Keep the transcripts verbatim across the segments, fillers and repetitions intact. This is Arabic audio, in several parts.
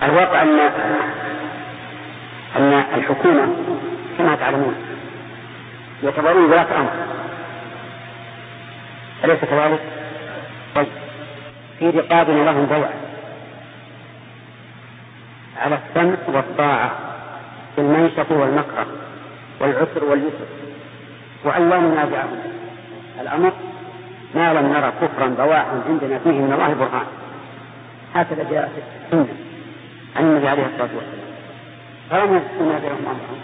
الواقع أن أن الحكومة كما تعلمون يعتبرون ولاة أمر، أليس كذلك؟ طيب في رقابنا لهم بيع على السمع والطاعة في المنشط والمكره والعسر واليسر، وأيام نازعهم الأمر ما لم نرى كفرا بواحا عندنا فيه من الله برهان. هكذا جاءت السنة عن النبي عليه الصلاة والسلام، فلم يكن هذا أمرهم.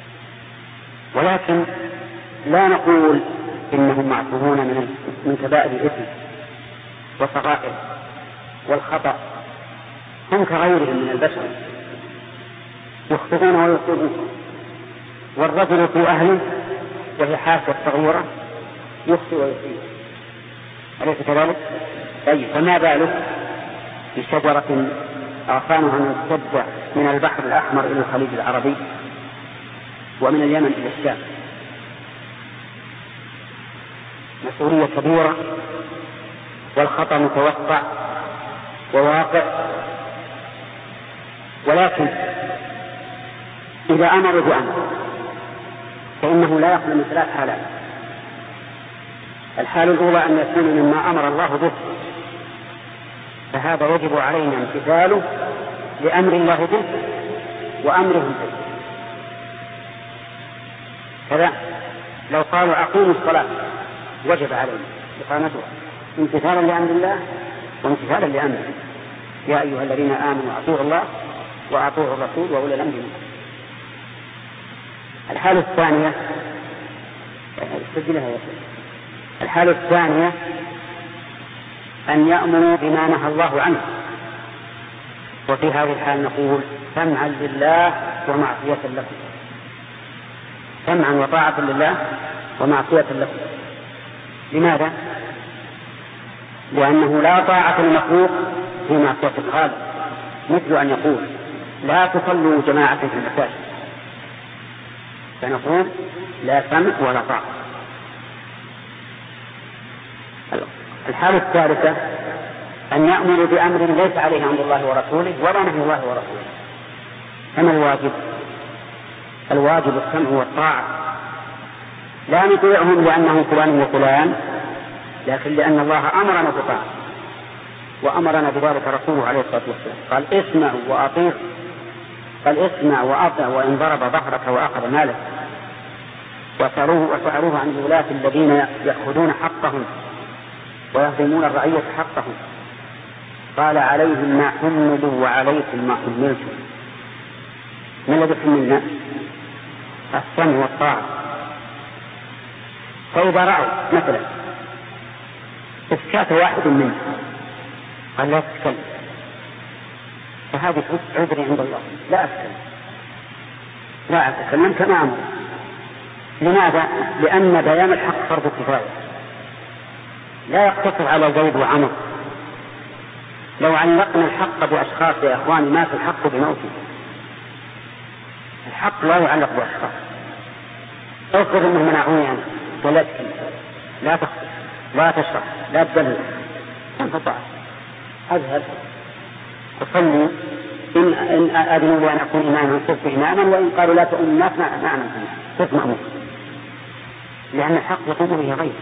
ولكن لا نقول إنهم معصومون من من كبائر الإثم والصغائر والخطأ، هم كغيرهم من البشر يخطئون ويخطئون، والرجل في أهله وهي حاسة صغيرة يخطئ ويخطئ، أليس كذلك؟ طيب فما بالك بشجرة أغصانها ممتدة من البحر الأحمر إلى الخليج العربي ومن اليمن إلى الشام، مسؤولية كبيرة والخطأ متوقع وواقع. ولكن إذا أمروا بأمر فإنه لا يخلو من ثلاث حالات. الحالة الأولى أن يكون مما أمر الله به، فهذا يجب علينا امتثاله لأمر الله به وأمرهم به. كذا لو قالوا أقيموا الصلاة وجب علينا إقامتها امتثالا لأمر الله وامتثالا لأمره. يا أيها الذين آمنوا أطيعوا الله وأطيعوا الرسول وأولي الأمر منكم. الحالة الثانية استجلها يا شيخ. الحالة الثانية أن يأمروا بما نهى الله عنه، وفي هذه الحال نقول سمعا لله ومعصية لكم، سمعا وطاعة لله ومعصية لكم. لماذا؟ لأنه لا طاعة للمخلوق في معصية الخالق، مثل أن يقول لا تصلوا جماعة في المساجد، فنقول لا سمع ولا طاعة. الحالة الثالثة أن يأمر بأمر ليس عليه أمر الله ورسوله ولا نهي الله ورسوله. فما الواجب؟ الواجب السمع والطاعة، لا نطيعهم لأنهم فلان وفلان، لكن لأن الله أمرنا بطاعة وأمرنا بذلك رسوله عليه الصلاة والسلام. قال اسمعوا وأطيعوا، قال اسمع وأطع وإن ضرب ظهرك وأخذ مالك، وسألوه وسألوه عن الولاة الذين يأخذون حقهم ويهضمون الرعية حقهم، قال عليهم ما حملوا وعليكم ما حملتم. ما الذي حملنا؟ السمع والطاعة. فإذا رأوا مثلا اسكات واحد منهم قال لا تتكلم، فهذه عذري عند الله، لا أتكلم لا أتكلم كما أمر. لماذا؟ لأن بيان الحق فرض كفاية، لا يقتصر على زيد وعمر. لو علقنا الحق بأشخاص يا إخواني مات الحق بموته. الحق لا يعلق بأشخاص. أفرض أنهم منعوني أنا ولا تكلم، لا تخطئ، لا تشرح، لا تدلل، انقطع، أذهب أصلي إن, إن أذنوا لي أن أكون إماما صرت إماما، وإن قالوا لا تؤمن الناس نعم صرت مأمور، لأن الحق يقوم به غير.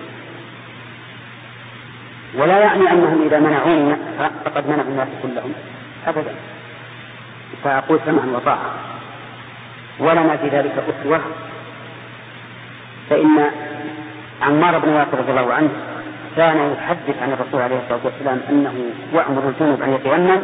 ولا يعني أنهم إذا منعوني فقد منعوا الناس كلهم أبدا. فأقول سمعا وطاعة، ولنا في ذلك أسوة. فإن عمار بن ياسر رضي الله عنه كان يحدث عن الرسول عليه الصلاة والسلام أنه يأمر الجنوب أن يتيمم،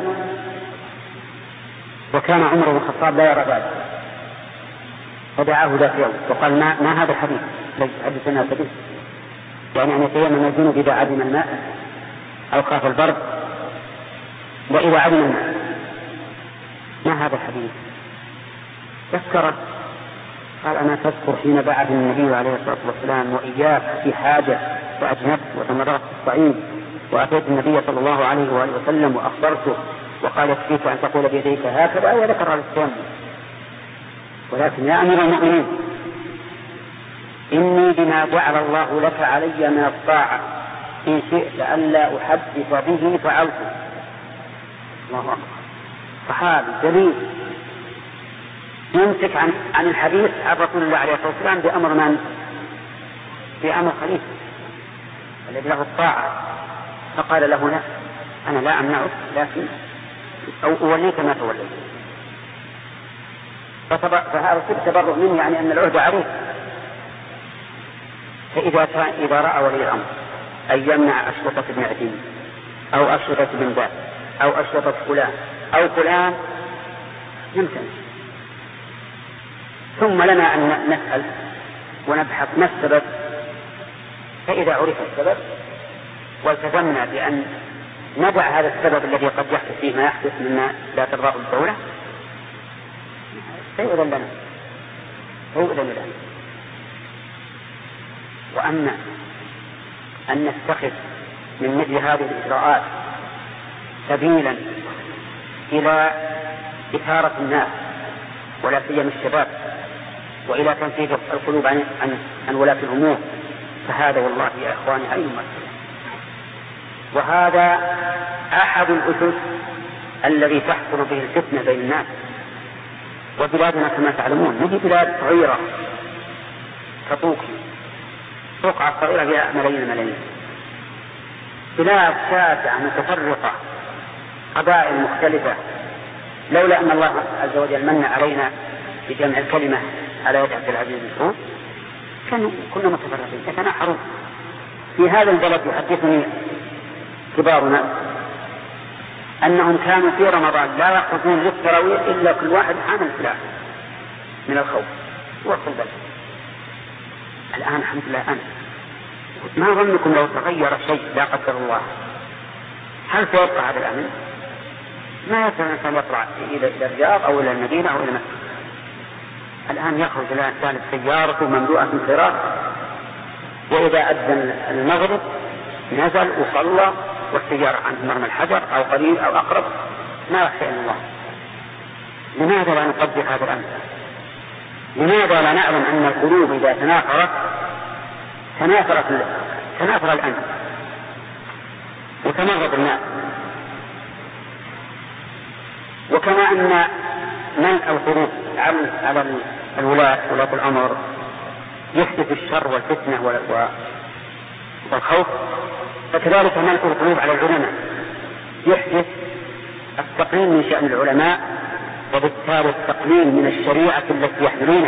وكان عمر بن الخطاب لا يرى ذلك، فدعاه ذات يوم وقال ما, ما هذا الحديث الذي تحدث الناس به، يعني أن يتيمم الجنوب إذا عدم الماء أو خاف البرد وإذا عدم الماء، ما هذا الحديث؟ تذكره قال أنا تذكر حين بعث النبي عليه الصلاة والسلام وإياك في حاجة فأجنبت وتمرغت في الصعيد وأتيت النبي صلى الله عليه وآله وسلم وأخبرته وقال يكفيك أن تقول بيديك هكذا، وذكر على السلام. ولكن يا أمير المؤمنين إني بما جعل الله لك علي من الطاعة إن شئت ألا أحدث به فعلته. الله أكبر. صحابي جليل يمسك عن عن الحديث عن رسول الله عليه الصلاة والسلام بأمر من؟ بأمر خليفة الذي له الطاعة، فقال له لا أنا لا أمنعك لكن أو أوليك ما توليت. فهذا تبرع منه، يعني أن العهد عليه. فإذا إذا رأى ولي الأمر أن يمنع أشرطة ابن عدي أو أشرطة بن باز أو أشرطة فلان أو فلان يمكن، ثم لنا أن نسأل ونبحث ما السبب. فإذا عرف السبب والتزمنا بأن ندع هذا السبب الذي قد يحدث فيه ما يحدث مما لا ترضاه الدولة فيؤذن لنا فيؤذن لنا. وأما أن نتخذ من مثل هذه الإجراءات سبيلا إلى إثارة الناس ولا سيما الشباب وإلى تنفيذ القلوب عن, عن, عن ولاة الأمور، فهذا والله يا إخواني أي مسألة. وهذا أحد الأسس الذي تحصل به الفتنة بين الناس. وبلادنا كما تعلمون هذه بلاد صغيرة كطوكي، بقعة صغيرة فيها ملايين ملايين، بلاد شاسعة متفرقة قبائل مختلفة. لولا أن الله عز وجل من علينا بجمع الكلمة على يد عبد العزيز بن سعود كانوا كنا متفرقين يتناحرون. في هذا البلد يحدثني كبارنا أنهم كانوا في رمضان لا يخرجون للتراويح إلا كل واحد حامل سلاح من الخوف وقت البلد. الآن الحمد لله أنا ما ظنكم لو تغير شيء لا قدر الله هل سيبقى هذا الأمن؟ ما يستطيع الإنسان يطلع إلى الرياض أو إلى المدينة أو إلى مكة. الآن يخرج الإنسان السيارة مملوءة بالخيرات، وإذا أذن المغرب نزل وصلى والسيارة عند مرمى الحجر أو قريب أو أقرب ما يخشى إلا الله. لماذا لا نقدر هذا الأمر؟ لماذا لا نعلم أن القلوب إذا تنافرت تنافرت تنافر الأمن وتمرض الناس؟ وكما أن منع الخروج على الولاة ولاة الأمر يحدث الشر والفتنة والخوف، فكذلك منع الخروج على العلماء يحدث التقليل من شأن العلماء وبالتالي التقليل من الشريعة التي يحملونها.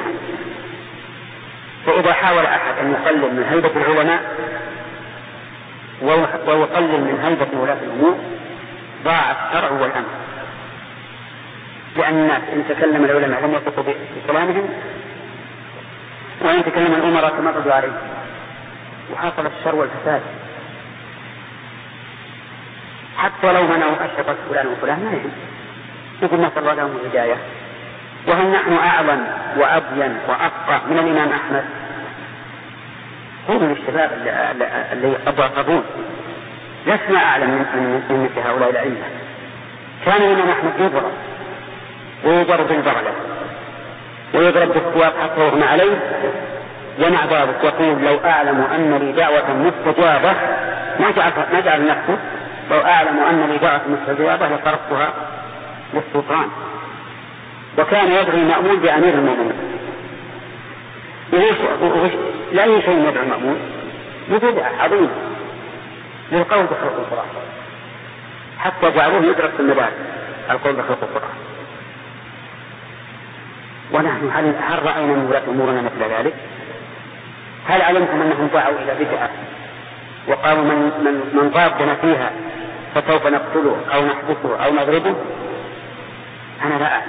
فإذا حاول أحد أن يقلل من هيبة العلماء ويقلل من هيبة ولاة الأمور ضاع الشرع والأمر، لأن الناس إن تكلم العلماء لم يثقوا بكلامهم وإن تكلم الأمراء تمردوا عليه وحصل الشر والفساد. حتى لو منعوا أشرطة فلان وفلان ما يهم، يقول نسأل الله لهم الهداية. وهل نحن أعلم وأبين وأفقه من الإمام أحمد؟ هم الشباب اللي قد يرغبون لسنا أعلم من مثل هؤلاء الأئمة. كان الإمام أحمد يضرب ويضرب بالبغلة ويضرب بالسواق حتى يغمى عليه، ومع ذلك يقول لو أعلم أن لي دعوة مستجابة ما جعل ما جعل نفسه، لو أعلم أن لي دعوة مستجابة لصرفتها للسلطان. وكان يدعو المأمون بأمير المؤمنين. لا يشيء يدعو المأمون بدعة عظيمة للقول بخلق القرآن، حتى جعلوه يدرس في المدارس القول بخلق القرآن. ونحن هل, هل رأينا من ولاة أمورنا مثل ذلك؟ هل علمتم أنهم دعوا إلى بدعة وقالوا من, من, من ضابنا فيها فسوف نقتله أو نحبسه أو نضربه؟ أنا لا أعلم.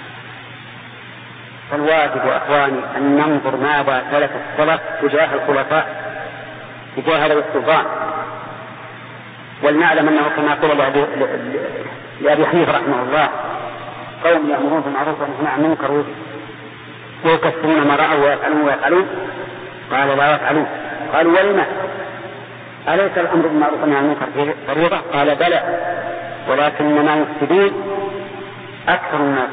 فالواجب أخواني أن ننظر ماذا سلف السلف تجاه الخلفاء تجاه هذا السلطان، ولنعلم أنه كما قال لأبي حنيفة رحمه الله قوم يأمرون بالمعروف وينهون عن المنكر ويكفرون ما رأوا ويفعلون ويفعلون، قال لا يفعلون. قالوا ولما؟ أليس الأمر بالمعروف والنهي عن المنكر فريضة؟ قال بلى، ولكن ما يفسدون أكثر الناس.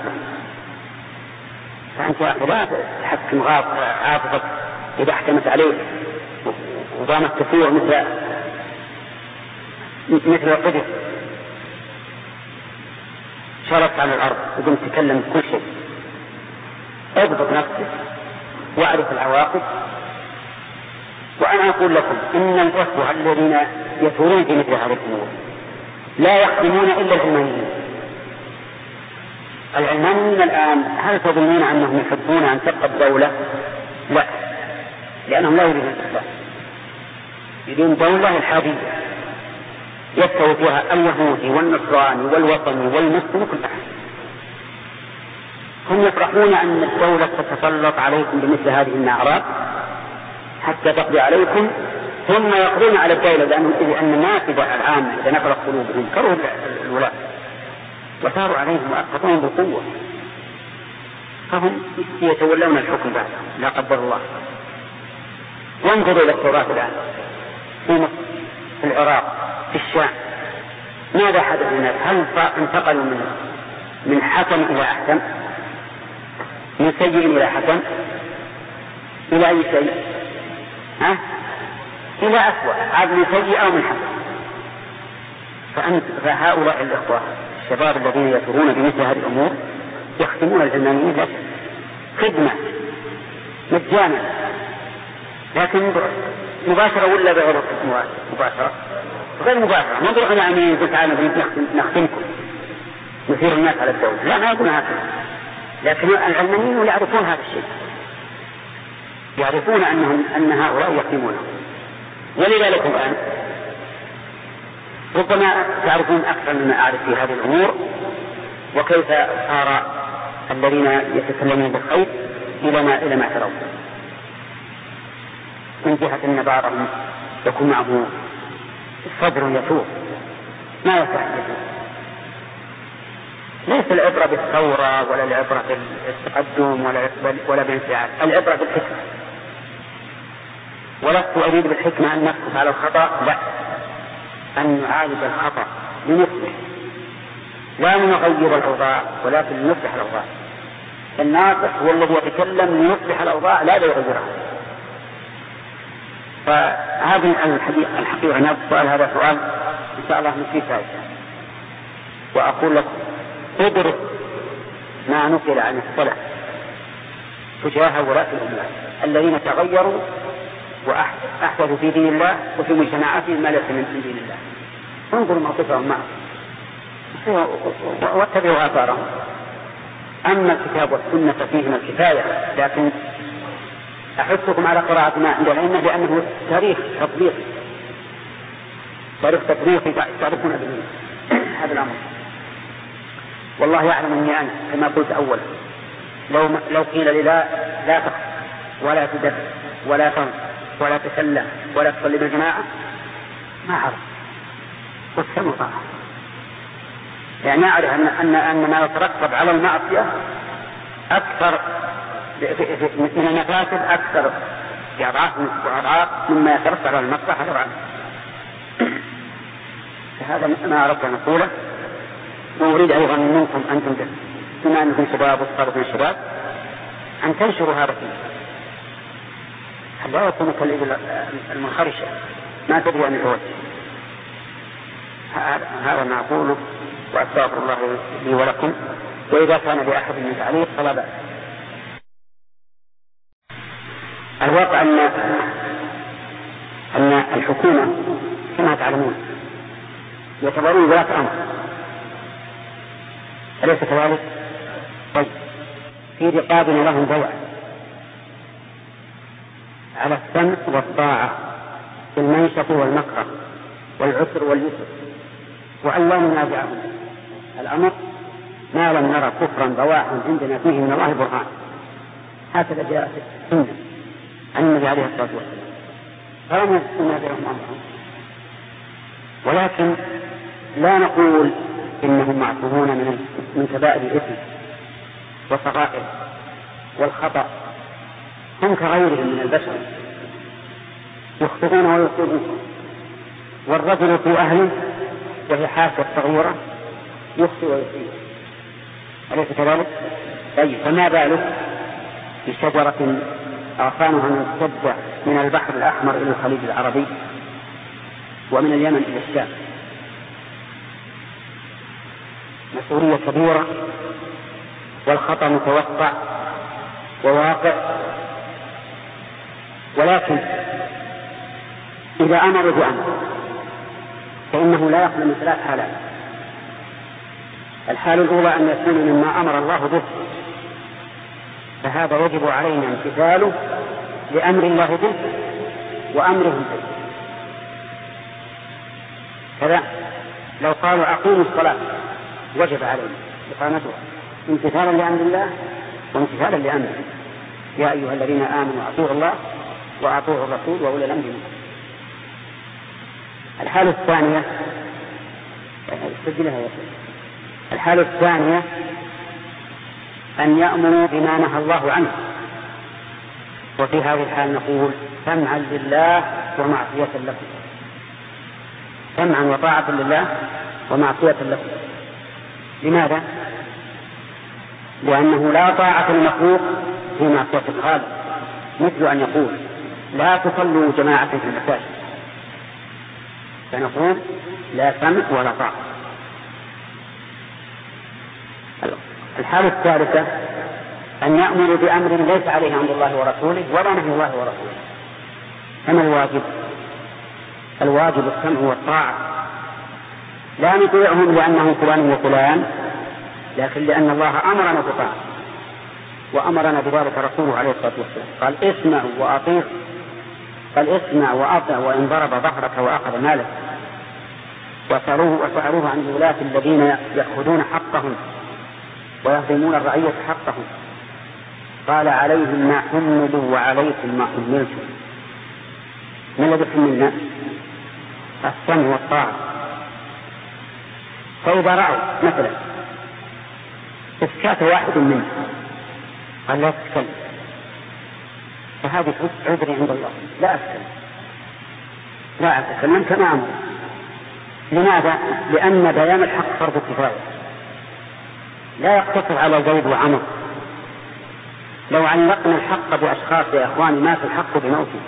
فأنت يا أخي لا تحكم عاطفتك إذا حكمت عليه وضامت كثير مثل مثل القدس. شاركت على الأرض وقمت تتكلم بكل شيء. اضبط نفسك واعرف العواقب. وأنا أقول لكم إن الإخوة الذين يثورون في مثل هذه الأمور لا يخدمون إلا العلمانيين. العلمانيين الآن هل تظنون أنهم يحبون أن تبقى الدولة؟ لا، لأنهم لا يريدون الإسلام، يريدون دولة الحادية يستوي فيها اليهودي والنصراني والوطني والمسلم كل أحد. هم يفرحون أن الدولة تتسلط عليكم بمثل هذه النعرات حتى تقضي عليكم، ثم يقضون على الدولة لأن الناس العامة إذا نفرت قلوبهم كرهوا الولاة وثاروا عليهم وأسقطوهم بالقوة، فهم يتولون الحكم بعد لا قدر الله. وانظروا إلى التوراة الآن في مصر، في العراق، في الشام، ماذا حدث للناس؟ هل انتقلوا من من حسن إلى أحسن، من سيء إلى حسن، إلى أي شيء؟ ها؟ إلى أسوأ، عاد من سيء أو من حسن. فأنت فهؤلاء الإخوة الشباب الذين يثورون بمثل هذه الأمور يخدمون العلمانيين لك خدمة مجانا، لكن مباشرة ولا بغير مباشرة؟ غير مباشرة. ما نروح أنا أمين قلت تعالى نخدمكم نثير الناس على الدولة، لا ما يقول هكذا. لكن العلمانيين يعرفون هذا الشيء، يعرفون أنهم أن هؤلاء يخدمونه. ولذلك الآن ربما تعرفون أكثر مما أعرف في هذه الأمور، وكيف صار الذين يتكلمون بالخير إلى ما إلى ما ترون. من جهة أن بعضهم يكون معه صدر يتوب ما يصح يتوب. ليس العبرة بالثورة ولا العبرة بالتقدم ولا ولا بالانفعال، العبرة بالحكمة. ولست أريد بالحكمة أن نسقط على الخطأ، لا، أن نعالج الخطأ لنصلح، لا نغير الأوضاع ولكن لنصلح الأوضاع. الناصح هو الذي يتكلم ليصلح الأوضاع لا ليغيرها. فهذه الحقيقة أنا السؤال هذا سؤال إن شاء الله نسيت هذا. وأقول لك ادرس ما نقل عن السلف تجاه ولاة الأمور الذين تغيروا وأحدثوا في دين الله وفي مجتمعاتهم ما ليس من دين الله. انظروا موقفهم معه واتبعوا آثارهم. أما الكتاب والسنة ففيهما الكفاية، لكن أحثكم على قراءة ما عند العلم لأنه تاريخ تطبيق، تاريخ تطبيقي تعرفون به هذا الأمر. والله يعلم أني أنا كما قلت أولا لو لو قيل لي لا لا تخف ولا تدر ولا تنص ولا تسلم ولا تصلي بالجماعة ما أعرف والسمع طاعة. يعني أعرف أن أن أن ما يترتب على المعصية أكثر من المفاسد، أكثر بأضعاف وأضعاف مما يترتب على المصلحة. هذا ما أردت أن أقوله. وأريد أيضا منكم أنتم بما أنكم شباب وصاروا من الشباب أن تنشروا هذا فيه، لا يكون كالإبل المنخرشة ما تدري عن الوجه. هذا ما أقوله وأستغفر الله لي ولكم. وإذا كان لأحد من تعليق فلا بأس. الواقع أن أن الحكومة كما تعلمون يعتبرون ولاة أمر، أليس كذلك؟ طيب في رقابنا لهم ضوء على السمع والطاعة في المنشط والمكره والعسر واليسر، وأن لا ننازعهم الأمر ما لم نرى كفرا بواحا عندنا فيه من الله برهان. هكذا جاءت السنة عن النبي عليه الصلاة والسلام، فلم ننازعهم أمرهم. ولكن لا نقول إنهم معصومون من من كبائر الإثم والصغائر والخطأ، هم كغيرهم من البشر يخطئون ويصيبون. والرجل في أهله وهي حاسة صغيرة يخطئ ويصيب، أليس كذلك؟ طيب فما بالك بشجرة أغصانها ممتدة من البحر الأحمر إلى الخليج العربي ومن اليمن إلى الشام، مسؤولية كبيرة والخطأ متوقع وواقع، ولكن إذا أمر بأمر فإنه لا يخلو من ثلاث حالات. الحالة الأولى أن يكون مما أمر الله به، فهذا يجب علينا امتثاله لأمر الله به وأمره به. كذا لو قالوا أقيموا الصلاة وجب علينا إقامتها امتثالا لأمر الله وامتثالا لأمره. يا أيها الذين آمنوا أطيعوا الله وأطيعوا الرسول وأولي الأمر منكم. الحالة الثانية سجلها يا شيخ. الحالة الثانية أن يأمروا بما نهى الله عنه، وفي هذه الحال نقول سمعا لله ومعصية لكم، سمعا وطاعة لله ومعصية لكم. لماذا؟ لأنه لا طاعة المخلوق في معصية الخالق، مثل أن يقول لا تصلوا جماعة في المساجد، فنقول لا سمع ولا طاعة. الحالة الثالثة أن يأمر بأمر ليس عليه أمر الله ورسوله ولا نهي الله ورسوله. فما الواجب؟ الواجب السمع والطاعة، لا نطيعهم لأنهم فلان وفلان، لكن لأن الله أمرنا بطاعة وأمرنا بذلك رسوله عليه الصلاة والسلام. قال اسمعوا وأطيعوا، قال اسمع وأطع وإن ضرب ظهرك وأخذ مالك، وسألوه وسألوه عن الولاة الذين يأخذون حقهم ويهضمون الرعية حقهم، قال عليهم ما حملوا وعليكم ما حملتم. ما الذي حملنا؟ السمع والطاعة. فإذا رأوا مثلا اسكات واحد منهم قال لا تتكلم، فهذه عذري عند الله، لا أتكلم لا أتكلم كما أمر. لماذا؟ لأن بيان الحق فرض كفاية، لا يقتصر على زيد وعمر. لو علقنا الحق بأشخاص يا إخواني مات الحق بموته.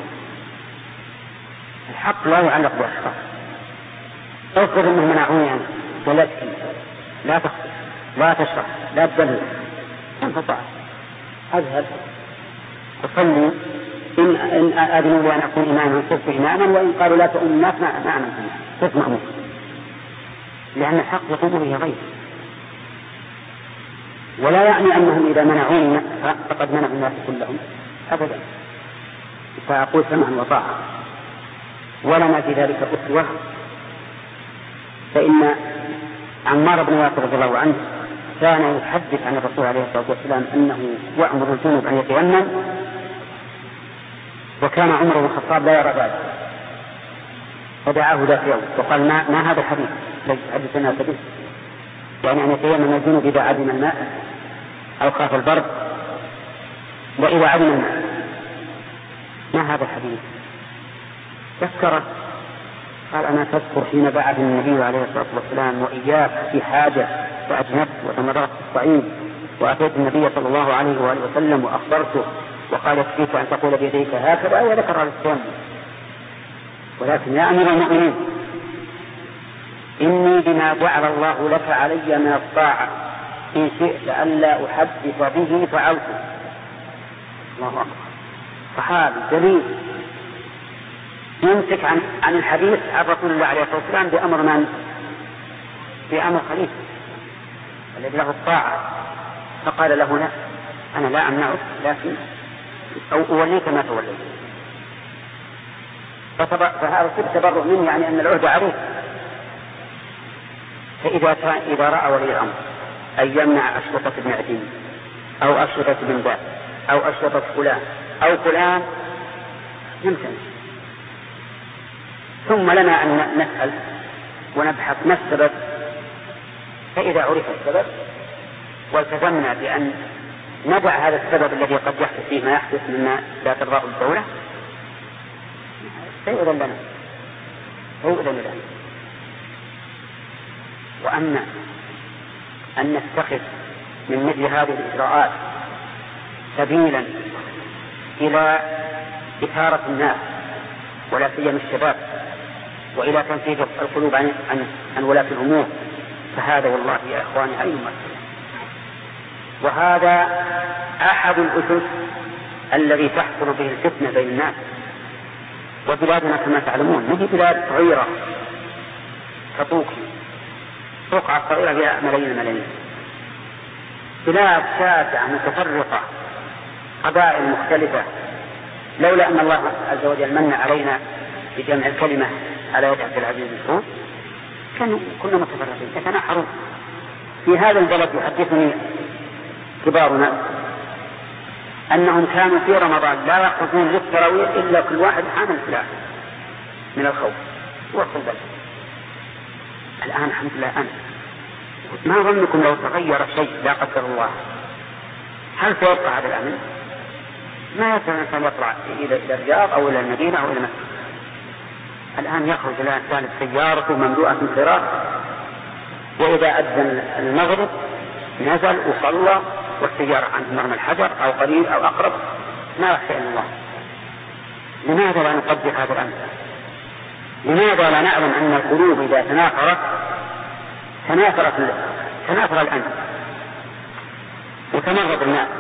الحق لا يعلق بأشخاص. أذكر أنهم منعوني عنه ولا تكلم، لا تخطئ، لا تشرح، لا تدلل، انقطع، أذهب أصلي إن, إن أذنوا لي أن أكون إماما صرت إماما، وإن قالوا لا تؤمن الناس ما أعمل صرت مأمور، لأن الحق يقوم به غير. ولا يعني أنهم إذا منعوني فقد منعوا الناس كلهم أبدا، فأقول سمعا وطاعة. ولنا في ذلك أسوة، فإن عمار بن ياسر رضي الله عنه كان يحدث عن الرسول عليه الصلاة والسلام أنه يأمر الجنوب أن يتيمم، وكان عمر بن الخطاب لا يرى ذلك، فدعاه ذات يوم وقال ما, ما هذا الحديث الذي يحدث الناس به، يعني أن يتيمم الجنوب إذا عدم الماء أو خاف البرد، وإذا عدم الماء. ما هذا الحديث؟ ذكره قال أنا تذكر حين بعث النبي عليه الصلاة والسلام وإياك في حاجة فأجنبت وتمررت الصعيد وأتيت النبي صلى الله عليه وآله وسلم وأخبرته وقال يكفيك أن تقول بيديك هكذا، وذكر على التيمم. ولكن يا أمير المؤمنين إني بما جعل الله لك علي من الطاعة إن شئت ألا أحدث به فعلته. الله أكبر. صحابي جليل يمسك عن عن الحديث عن رسول الله عليه الصلاة والسلام بأمر من؟ بأمر خليفة الذي له الطاعة، فقال له لا أنا لا أمنعك لكن أو أوليك ما توليت. فهذا تبرع مني، يعني أن العهد عليه. فإذا إذا رأى ولي الأمر أن يمنع أشرطة ابن عدي أو أشرطة ابن باز أو أشرطة فلان أو فلان يمكن، ثم لنا أن نسأل ونبحث ما السبب. فإذا عرف السبب والتزمنا بأن ندع هذا السبب الذي قد يحدث فيه ما يحدث مما لا ترضاه الدولة فيؤذن لنا فيؤذن لنا. وأما أن نتخذ من مثل هذه الإجراءات سبيلا إلى إثارة الناس ولا سيما الشباب، وإلى تنفيذ القلوب عن, عن, عن ولاة الأمور، فهذا والله يا إخواني أي مسألة. وهذا أحد الأسس الذي تحصل به الفتنة بين الناس. وبلادنا كما تعلمون ما هي بلاد صغيرة كطوكي بقعة صغيرة فيها ملايين الملايين، بلاد شاسعة متفرقة قبائل مختلفة. لولا أن الله عز وجل من علينا بجمع الكلمة على يد عبد العزيز بن سعود كانوا كنا متفرقين يتناحرون. في هذا البلد يحدثني كبارنا أنهم كانوا في رمضان لا يخرجون للتراويح إلا كل واحد حامل سلاح من الخوف وسط البلد. الآن الحمد لله أنا ما ظنكم لو تغير شيء لا قدر الله هل سيبقى هذا الأمن؟ ما يصير الإنسان يطلع إلى الرياض أو إلى المدينة أو إلى مكة. الآن يخرج الإنسان سيارته مملوءة بالخيرات، وإذا أذن المغرب نزل وصلى والسيارة عند مرمى الحجر أو قريب أو أقرب ما يخشى إلا الله. لماذا لا نقدر هذا الأمر؟ لماذا لا نعلم أن القلوب إذا تنافرت تنافرت تنافر الأمر وتمرض الناس؟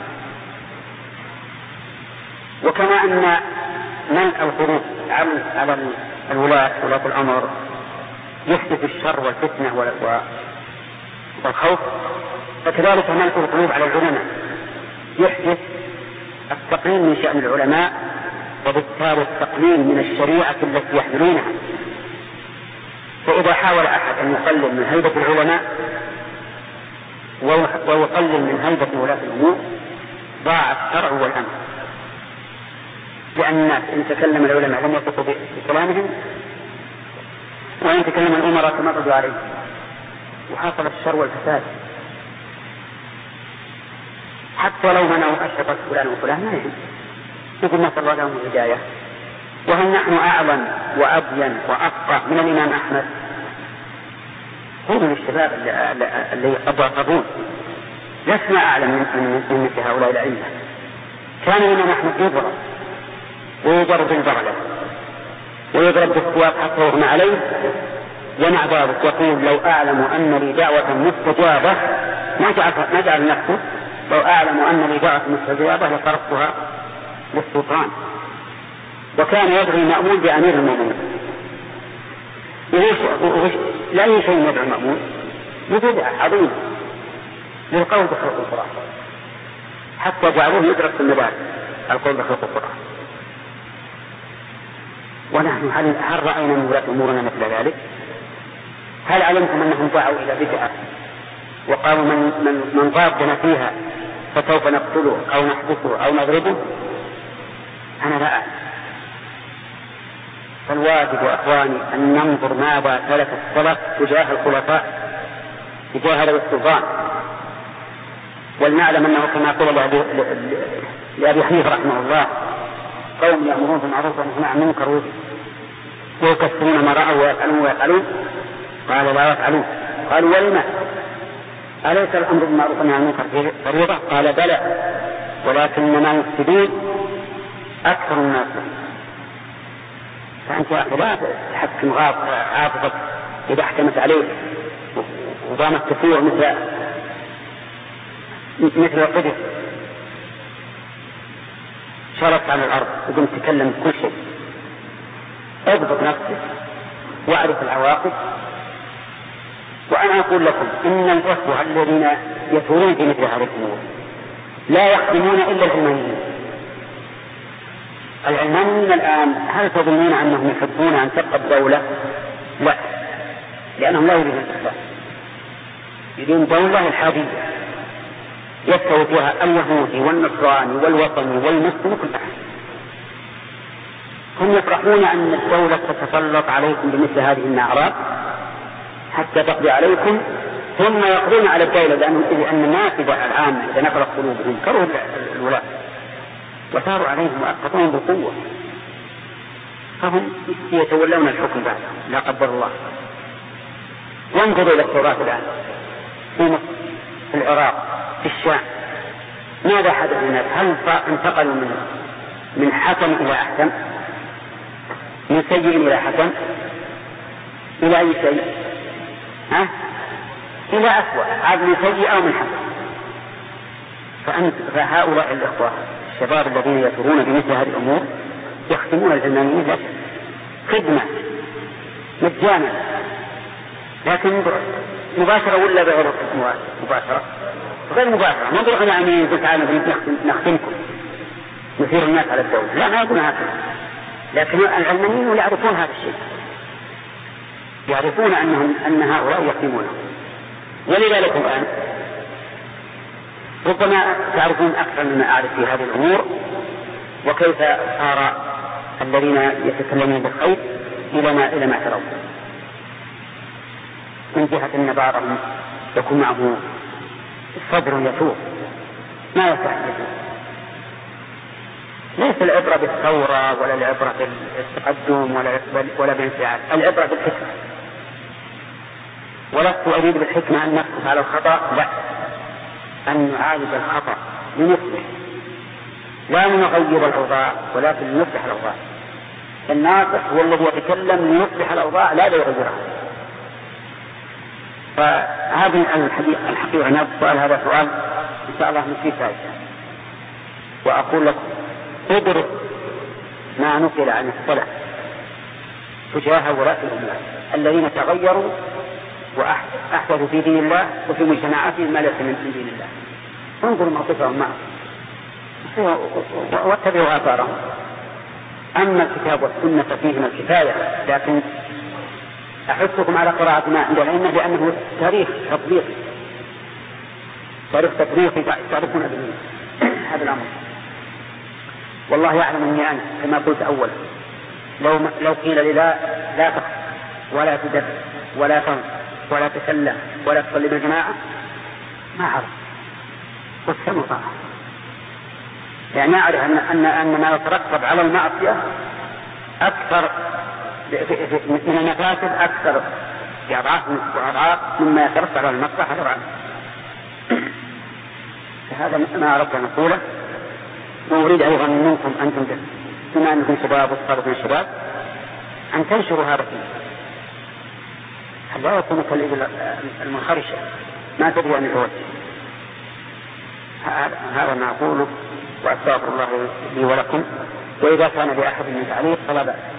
وكما أن منع الخروج على الولاة ولاة الأمر يحدث الشر والفتنة والخوف، فكذلك منع الخروج على العلماء يحدث التقليل من شأن العلماء، وبالتالي التقليل من الشريعة التي يحملونها. فإذا حاول أحد أن يقلل من هيبة العلماء ويقلل من هيبة ولاة الأمور ضاع الشرع والأمر، لأن الناس إن تكلم العلماء لم يثقوا بكلامهم، وإن تكلم الأمراء تمردوا عليه، وحصل الشر والفساد. حتى لو منعوا أشرطة فلان وفلان ما يهم، يقول نسأل الله لهم الهداية. وهل نحن أعلم وأبين وأفقه من الإمام أحمد؟ هم الشباب اللي قد وصفون لسنا أعلم من مثل هؤلاء الأئمة. كان الإمام أحمد يضرب ويضرب بالبغلة ويضرب بالسواق حتى يغمى عليه، ومع ذلك يقول لو أعلم أن لي دعوة مستجابة ما جعل نفسه، لو أعلم أن لي دعوة مستجابة لصرفتها للسلطان. وكان يدعو المأمون بأمير المؤمنين. لا يشيء يدعو المأمون بدعة عظيمة للقول بخلق القرآن، حتى جعلوه يدرس في المدارس القول بخلق القرآن. ونحن هل, هل رأينا من ولاة أمورنا مثل ذلك؟ هل علمتم أنهم دعوا إلى بدعة وقالوا من, من, من ضادنا فيها فسوف نقتله أو نحبسه أو نضربه؟ أنا لا أعلم. فالواجب يا أخواني أن ننظر ماذا سلك السلف تجاه الخلفاء تجاه هذا السلطان، ولنعلم أنه كما قال لأبي حنيفة رحمه الله قوم يأمرون بالمعروف وينهون عن المنكر ويكسرون ما رأوا ويفعلون ويفعلون، قال لا يفعلون. قالوا ولما؟ أليس الأمر بالمعروف والنهي عن المنكر فريضة؟ قال بلى، ولكن ما يفسدون أكثر الناس. فأنت يا أخي لا تحكم عاطفتك إذا حكمت عليك وضامت تفير مثل مثل القدس شرط على الأرض وقم تكلم بكل شيء. اضبط نفسك واعرف العواقب. وأنا أقول لكم إن الأخوة الذين يثورون في مثل هذه الأمور لا يخدمون إلا العلمانيين. العلمانيين الآن هل تظنون أنهم يحبون أن تبقى الدولة؟ لا، لأنهم لا يريدون الاستقلال، يريدون دولة الحادية يستوي فيها اليهودي والنصراني والوطني والمسلم كل أحد. هم يفرحون أن الدولة تتسلط عليكم بمثل هذه النعرات حتى تقضي عليكم، ثم يقضون على الدولة لأن النافذة العامة إذا نفرت قلوبهم كرهوا الولاة وثاروا عليهم وأسقطوهم بالقوة، فهم يتولون الحكم بعد لا قدر الله. وانظروا إلى التوراة الآن في مصر، في العراق، في الشام، ماذا حدث هناك؟ هل انتقلوا من من حسن إلى أحسن؟ من سيء إلى حسن؟ إلى أي شيء؟ ها؟ إلى أسوأ، عزم سيء أو من حسن. فأنت فهؤلاء الإخوة الشباب الذين يثورون بمثل هذه الأمور يختمون العلمانيين لك خدمة مجانا، لكن مباشرة ولا بغير مباشرة؟ غير مباشرة. ما نقول يعني تعالوا نختمكم نثير الناس على الدولة، لا، ما يكون هكذا. لكن العلمانيين يعرفون هذا الشيء، يعرفون أنهم أن هؤلاء يختمونه. ولذلك الآن ربما تعرفون أكثر مما أعرف في هذه الأمور، وكيف صار الذين يتكلمون بالخير إلى ما إلى ما ترون، من جهة أن بعضهم يكون معه صدر يسوق ما يصح. ليس العبرة بالثورة ولا العبرة بالتقدم ولا ولا بالانفعال، العبرة بالحكمة. ولست أريد بالحكمة أن نقف على الخطأ، لا، أن نعالج الخطأ لنصلح، لا نغير الأوضاع ولكن لنصلح الأوضاع. الناصح هو الذي يتكلم ليصلح الأوضاع لا ليغيرها. فهذه الحقيقة أنا السؤال هذا سؤال إن شاء الله نسيت هذا، وأقول لكم ادرس ما نقل عن السلف تجاه ولاة الأمور الذين تغيروا وأحدثوا في دين الله وفي مجتمعاتهم ما ليس من دين الله. انظروا موقفهم معه واتبعوا آثارهم. أما الكتاب والسنة فيهما الكفاية، لكن أحثكم على قراءة ما عند العلم لأنه تاريخ تطبيقي، تاريخ تطبيقي تعرفون به هذا الأمر. والله يعلم أني أنا كما قلت أولا لو لو قيل لي لا لا تخف ولا تدرس ولا تنص ولا تسلم ولا تصلي بالجماعة ما أعرف، والسمع طاعة. يعني أعرف أن أن أن ما يترتب على المعصية أكثر من المفاسد، أكثر بأضعاف وأضعاف مما يترتب على المصلحة طبعا. فهذا ما أردت أن أقوله. وأريد أيضا منكم أنتم بما أنكم شباب وصاروا من الشباب أن تنشروا هذا الدين، لا يكون كالإبل المنخرشة ما تدري أن الوجه. هذا ما أقوله، وأستغفر الله لي ولكم، وإذا كان لأحد من تعليق فلا بأس.